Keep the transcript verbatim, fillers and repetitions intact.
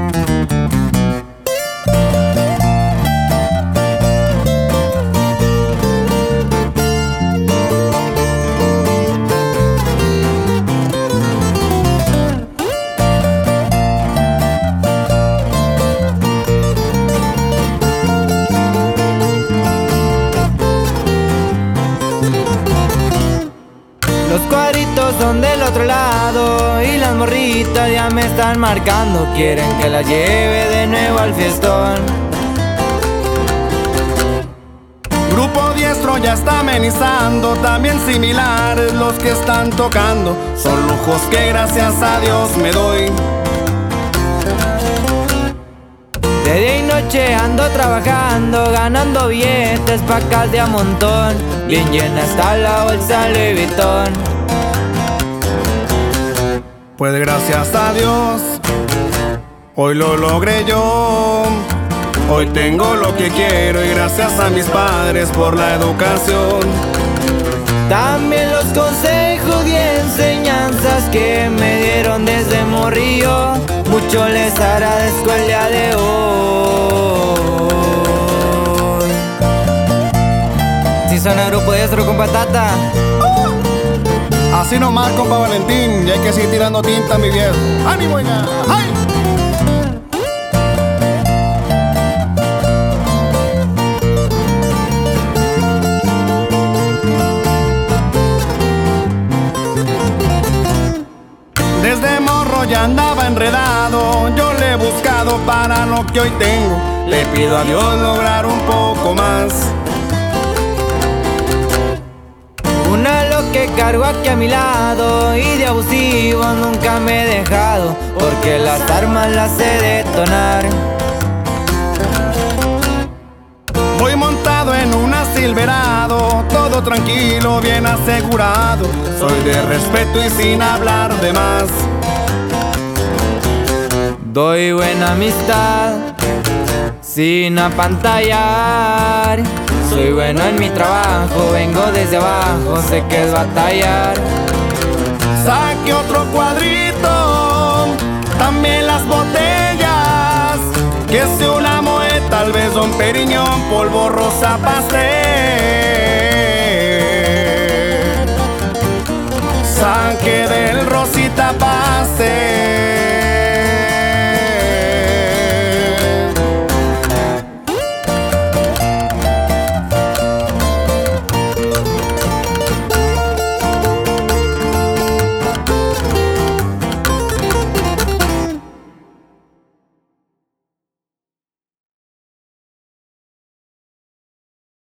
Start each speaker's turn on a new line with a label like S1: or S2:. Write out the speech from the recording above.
S1: Los cuadritos son del otro lado y las morritas ya me están marcando. Quieren que la lleve de nuevo al fiestón.
S2: Grupo Diestro ya está amenizando, también similares los que están tocando. Son lujos que gracias a Dios me doy.
S1: De día y noche ando trabajando, ganando billetes pa' acá de a montón. Bien llena está la bolsa Louis Vuitton.
S2: Pues gracias a Dios, hoy lo logré yo. Hoy tengo lo que quiero y gracias a mis padres por la educación.
S1: También los consejos y enseñanzas que me dieron desde morrillo, mucho les agradezco el día de hoy. Si suena Grupo Diestro con Patata.
S2: Así nomás, compa Valentín, y hay que seguir tirando tinta, mi viejo. ¡Ánimo ya! ¡Ay! Desde morro ya andaba enredado, yo le he buscado para lo que hoy tengo. Le pido a Dios lograr un poco más.
S1: Una lo que cargo aquí a mi lado y de abusivo nunca me he dejado, porque las armas las sé detonar.
S2: Voy montado en una Silverado, todo tranquilo, bien asegurado. Soy de respeto y sin hablar de más.
S1: Doy buena amistad sin apantallar. Soy bueno en mi trabajo, vengo desde abajo, sé que es batallar.
S2: Saque otro cuadrito, también las botellas, que sea una Moët, tal vez Don Periñón, polvo rosa pastel. Saque del Rosita Pastel.